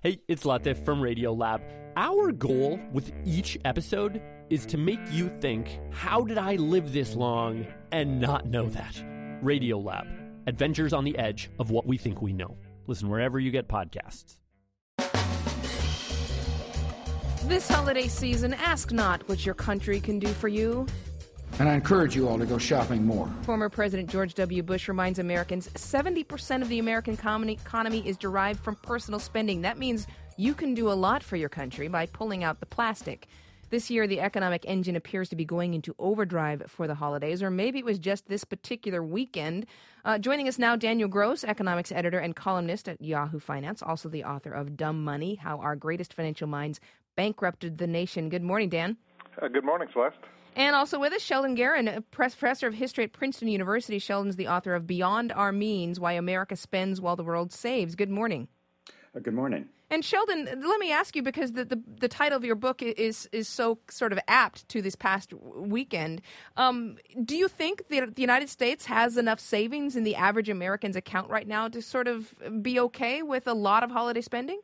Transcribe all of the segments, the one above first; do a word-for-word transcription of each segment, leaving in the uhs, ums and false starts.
Hey, it's Latif from Radiolab. Our goal with each episode is to make you think, how did I live this long and not know that? Radiolab, adventures on the edge of what we think we know. Listen wherever you get podcasts. This holiday season, ask not what your country can do for you. And I encourage you all to go shopping more. Former President George W. Bush reminds Americans seventy percent of the American economy is derived from personal spending. That means you can do a lot for your country by pulling out the plastic. This year, the economic engine appears to be going into overdrive for the holidays, or maybe it was just this particular weekend. Uh, joining us now, Daniel Gross, economics editor and columnist at Yahoo Finance, also the author of Dumb Money, How Our Greatest Financial Minds Bankrupted the Nation. Good morning, Dan. Uh, good morning, Celeste. And also with us, Sheldon Garin, a professor of history at Princeton University. Sheldon's the author of Beyond Our Means, Why America Spends While the World Saves. Good morning. Uh, good morning. And Sheldon, let me ask you, because the, the, the title of your book is is so sort of apt to this past weekend. Um, do you think that the United States has enough savings in the average American's account right now to sort of be okay with a lot of holiday spending?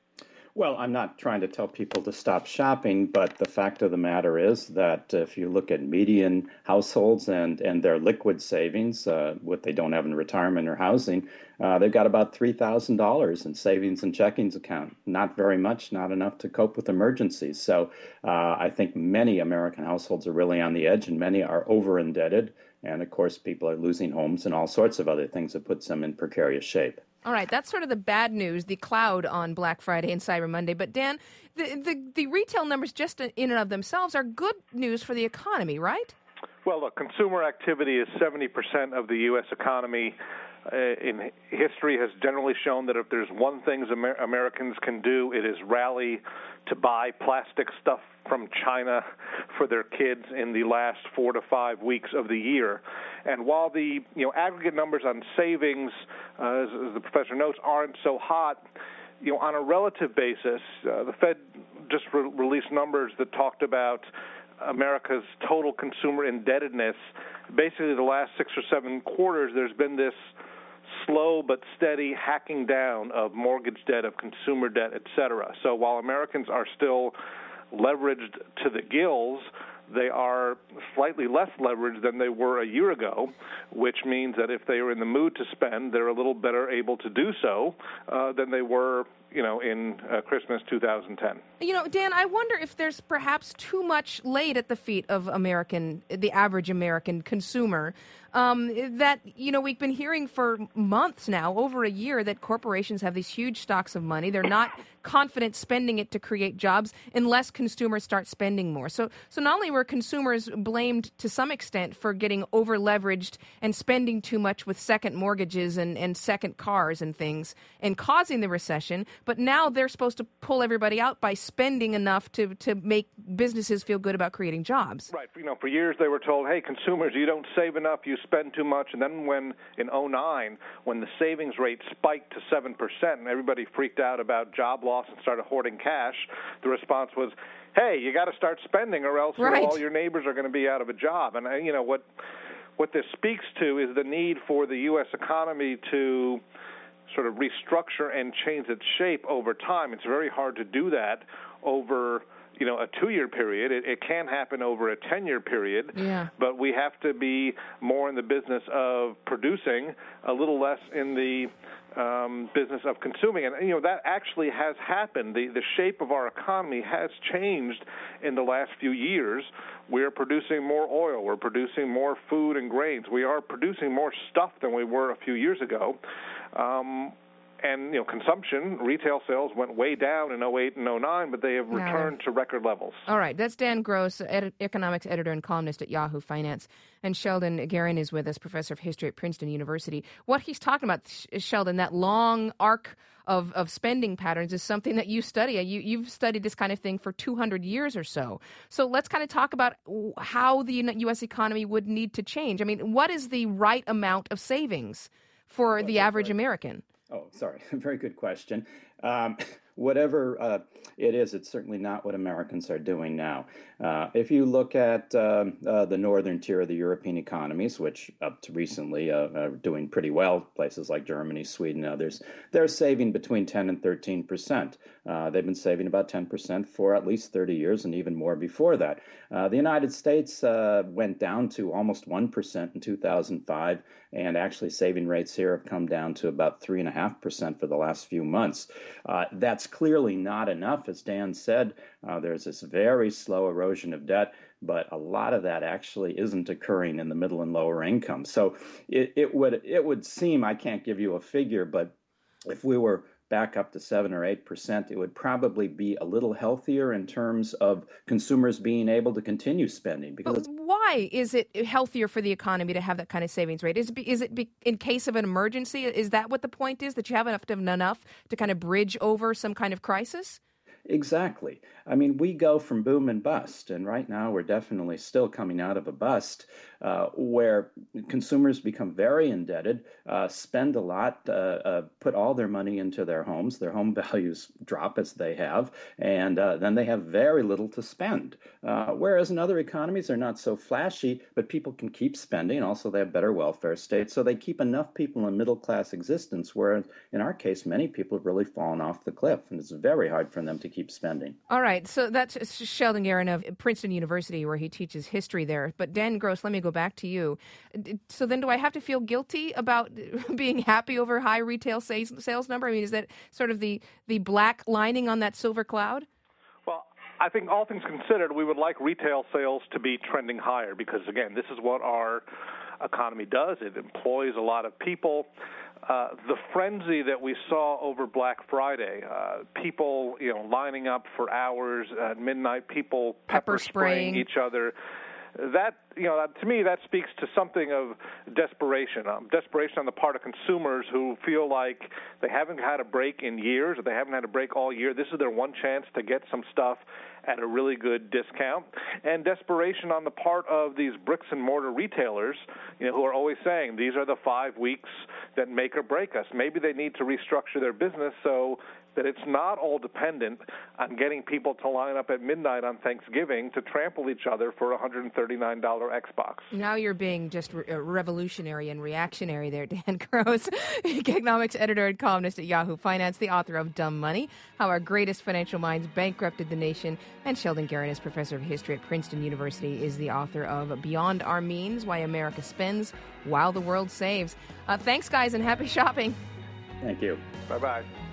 Well, I'm not trying to tell people to stop shopping, but the fact of the matter is that if you look at median households and, and their liquid savings, uh, what they don't have in retirement or housing, uh, they've got about three thousand dollars in savings and checkings account. Not very much, not enough to cope with emergencies. So uh, I think many American households are really on the edge, and many are over-indebted. And, of course, people are losing homes and all sorts of other things that puts them in precarious shape. All right, that's sort of the bad news, the cloud on Black Friday and Cyber Monday. But, Dan, the, the, the retail numbers just in and of themselves are good news for the economy, right? Well, look, consumer activity is seventy percent of the U S economy. Uh, in history has generally shown that if there's one thing Amer- Americans can do, it is rally to buy plastic stuff from China for their kids in the last four to five weeks of the year. And while the you know aggregate numbers on savings, uh, as, as the professor notes, aren't so hot, you know, on a relative basis, uh, the Fed just re- released numbers that talked about America's total consumer indebtedness. Basically, the last six or seven quarters, there's been this slow but steady hacking down of mortgage debt, of consumer debt, et cetera. So while Americans are still leveraged to the gills, they are slightly less leveraged than they were a year ago, which means that if they are in the mood to spend, they're a little better able to do so uh, than they were, you know, in uh, Christmas two thousand ten. You know, Dan, I wonder if there's perhaps too much laid at the feet of American, the average American consumer. Um, that, you know, we've been hearing for months now, over a year, that corporations have these huge stocks of money. They're not confident spending it to create jobs unless consumers start spending more. So, so not only were consumers blamed to some extent for getting over leveraged and spending too much with second mortgages and, and second cars and things and causing the recession, but now they're supposed to pull everybody out by spending enough to, to make businesses feel good about creating jobs. Right. You know, for years they were told, hey, consumers, you don't save enough, you spend too much. And then when, in oh nine, when the savings rate spiked to seven percent and everybody freaked out about job loss and started hoarding cash, the response was, hey, you got to start spending or else right. you know, all your neighbors are going to be out of a job. And, uh, you know, what what this speaks to is the need for the U S economy to sort of restructure and change its shape over time. It's very hard to do that over you know, a two-year period. It, it can happen over a ten-year period, yeah. but we have to be more in the business of producing, a little less in the um, business of consuming. And, you know, that actually has happened. The, the shape of our economy has changed in the last few years. We're producing more oil. We're producing more food and grains. We are producing more stuff than we were a few years ago. Um, And, you know, consumption, retail sales went way down in oh eight and oh nine, but they have returned to record levels. All right. That's Dan Gross, ed- economics editor and columnist at Yahoo Finance. And Sheldon Garin is with us, professor of history at Princeton University. What he's talking about, Sheldon, that long arc of, of spending patterns is something that you study. You, you've studied this kind of thing for two hundred years or so. So let's kind of talk about how the U S economy would need to change. I mean, what is the right amount of savings for the average American? Oh, sorry. Very good question. Um, whatever uh, it is. It's certainly not what Americans are doing now. Uh, if you look at uh, uh, the northern tier of the European economies, which up to recently uh, are doing pretty well, places like Germany, Sweden, others, they're saving between ten and thirteen percent. Uh, they've been saving about ten percent for at least thirty years and even more before that. Uh, the United States uh, went down to almost one percent in two thousand five, and actually saving rates here have come down to about three point five percent for the last few months. Uh, that's clearly not enough. As Dan said, uh, there's this very slow erosion of debt, but a lot of that actually isn't occurring in the middle and lower income. So it, it would it would seem, I can't give you a figure, but if we were back up to seven or eight percent, it would probably be a little healthier in terms of consumers being able to continue spending. Because but why is it healthier for the economy to have that kind of savings rate? Is it, is it in case of an emergency? Is that what the point is, that you have enough to, enough to kind of bridge over some kind of crisis? Exactly. I mean, we go from boom and bust, and right now we're definitely still coming out of a bust uh, where consumers become very indebted, uh, spend a lot, uh, uh, put all their money into their homes, their home values drop as they have, and uh, then they have very little to spend. Uh, whereas in other economies, they're not so flashy, but people can keep spending. Also, they have better welfare states, so they keep enough people in middle-class existence, where in our case, many people have really fallen off the cliff, and it's very hard for them to keep spending. All right, so that's Sheldon Garin of Princeton University, where he teaches history there. But Dan Gross, let me go back to you. So then do I have to feel guilty about being happy over high retail sales, sales number? I mean, is that sort of the, the black lining on that silver cloud? Well, I think all things considered, we would like retail sales to be trending higher because, again, this is what our economy does. It employs a lot of people. Uh, the frenzy that we saw over Black Friday, uh, people, you know, lining up for hours at midnight, people pepper, pepper spraying each other. That, you know, that, to me, that speaks to something of desperation, um, desperation on the part of consumers who feel like they haven't had a break in years, or they haven't had a break all year. This is their one chance to get some stuff at a really good discount, and desperation on the part of these bricks and mortar retailers, you know, who are always saying these are the five weeks that make or break us. Maybe they need to restructure their business so that it's not all dependent on getting people to line up at midnight on Thanksgiving to trample each other for a one hundred thirty-nine dollars Xbox. Now you're being just re- revolutionary and reactionary there, Dan Gross, economics editor and columnist at Yahoo Finance, the author of Dumb Money, How Our Greatest Financial Minds Bankrupted the Nation, and Sheldon Garin is professor of history at Princeton University, is the author of Beyond Our Means, Why America Spends While the World Saves. Uh, thanks, guys, and happy shopping. Thank you. Bye-bye.